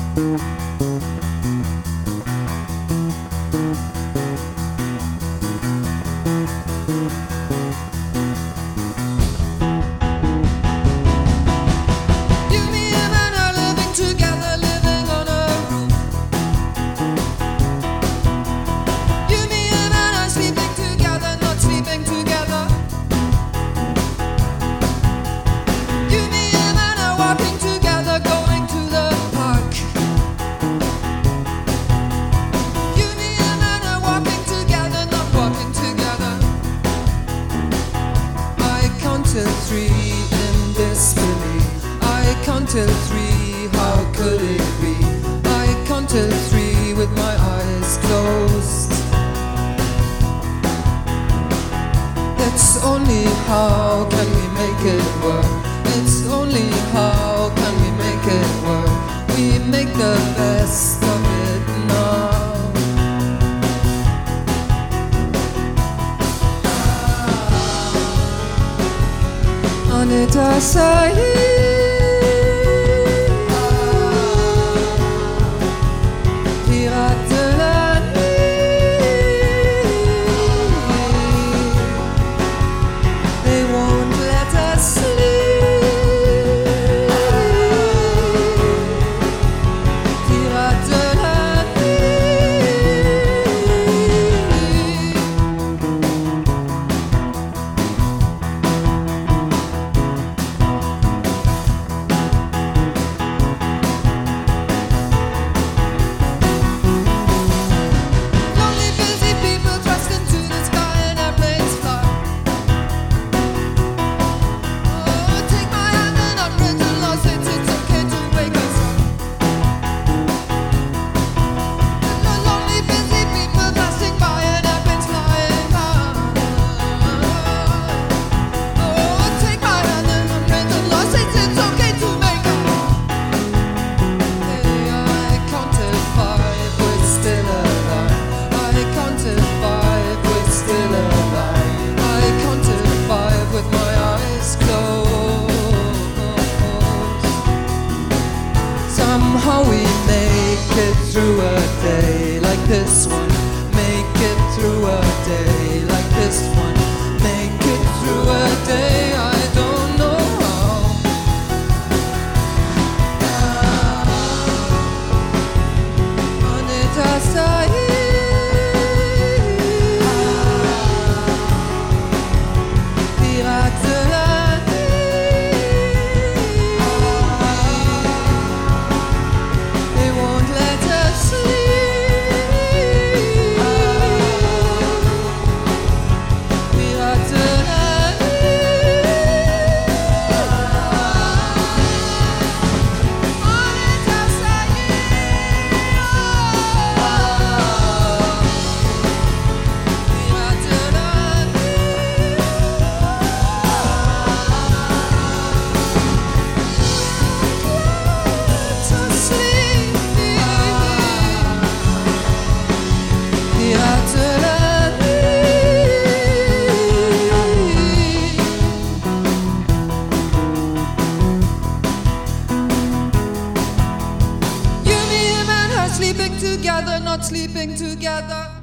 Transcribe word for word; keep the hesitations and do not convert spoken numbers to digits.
Till three in disbelief. I count till three, how could it be? I count till three with my eyes closed. It's only how can we make it work? It's only how can we make it work? We make the best of it now. On est assailli. Pirates de la nuit. They won't let us sleep. Pirates de la Somehow we make it through a day like this one. Make it through a day like this one. Make it through a day, I don't know how. On est assailli. Pirates de la sleeping together, not sleeping together.